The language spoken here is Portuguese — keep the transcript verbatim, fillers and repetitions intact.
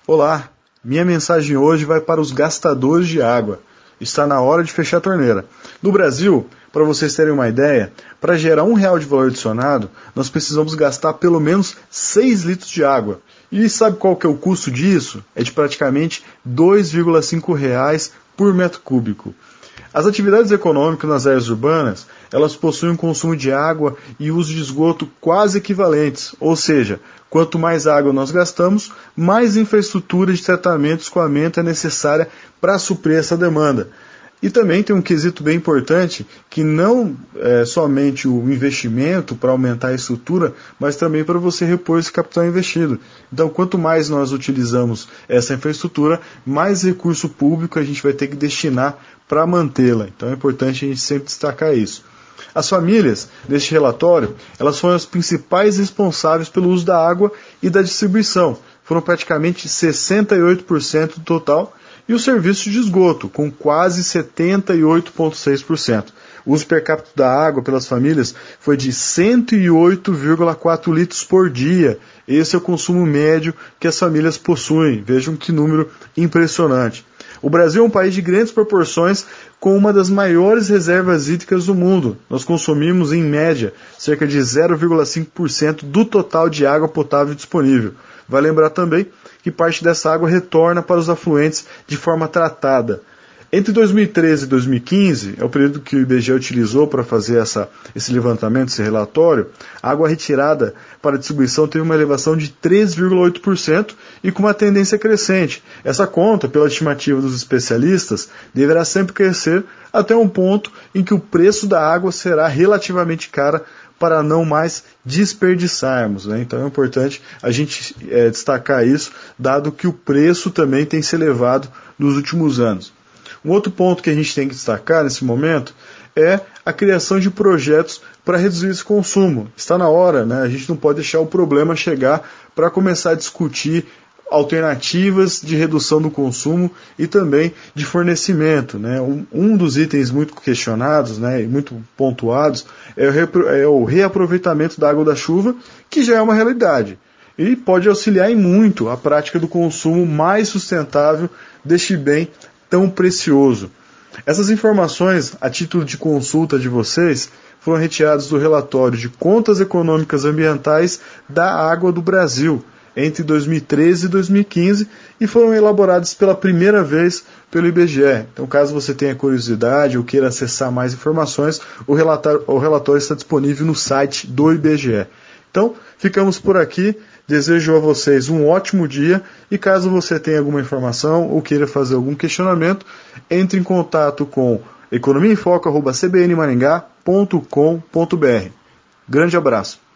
Olá, minha mensagem hoje vai para os gastadores de água. Está na hora de fechar a torneira. No Brasil, para vocês terem uma ideia, para gerar um real de valor adicionado, nós precisamos gastar pelo menos seis litros de água. E sabe qual que é o custo disso? É de praticamente dois vírgula cinco reais por metro cúbico. As atividades econômicas nas áreas urbanas, elas possuem um consumo de água e uso de esgoto quase equivalentes, ou seja, quanto mais água nós gastamos, mais infraestrutura de tratamento e escoamento é necessária para suprir essa demanda. E também tem um quesito bem importante, que não é somente o investimento para aumentar a estrutura, mas também para você repor esse capital investido. Então, quanto mais nós utilizamos essa infraestrutura, mais recurso público a gente vai ter que destinar para mantê-la. Então é importante a gente sempre destacar isso. As famílias, neste relatório, elas foram as principais responsáveis pelo uso da água e da distribuição. Foram praticamente sessenta e oito por cento do total, e o serviço de esgoto, com quase setenta e oito vírgula seis por cento. O uso per capita da água pelas famílias foi de cento e oito vírgula quatro litros por dia. Esse é o consumo médio que as famílias possuem. Vejam que número impressionante. O Brasil é um país de grandes proporções, com uma das maiores reservas hídricas do mundo. Nós consumimos, em média, cerca de zero vírgula cinco por cento do total de água potável disponível. Vai lembrar também que parte dessa água retorna para os afluentes de forma tratada. Entre dois mil e treze e dois mil e quinze, é o período que o I B G E utilizou para fazer essa, esse levantamento, esse relatório, a água retirada para distribuição teve uma elevação de três vírgula oito por cento e com uma tendência crescente. Essa conta, pela estimativa dos especialistas, deverá sempre crescer até um ponto em que o preço da água será relativamente cara para não mais desperdiçarmos, né? Então é importante a gente é, destacar isso, dado que o preço também tem se elevado nos últimos anos. Um outro ponto que a gente tem que destacar nesse momento é a criação de projetos para reduzir esse consumo. Está na hora, né? A gente não pode deixar o problema chegar para começar a discutir alternativas de redução do consumo e também de fornecimento, né? Um, um dos itens muito questionados, né, e muito pontuados é o, repro, é o reaproveitamento da água da chuva, que já é uma realidade e pode auxiliar em muito a prática do consumo mais sustentável deste bem tão precioso. Essas informações, a título de consulta de vocês, foram retiradas do relatório de Contas Econômicas Ambientais da Água do Brasil, entre dois mil e treze e dois mil e quinze, e foram elaboradas pela primeira vez pelo I B G E. Então, caso você tenha curiosidade ou queira acessar mais informações, o relatório, o relatório está disponível no site do I B G E. Então, ficamos por aqui. Desejo a vocês um ótimo dia e caso você tenha alguma informação ou queira fazer algum questionamento, entre em contato com economia em foco arroba c b n maringá ponto com ponto b r. Grande abraço.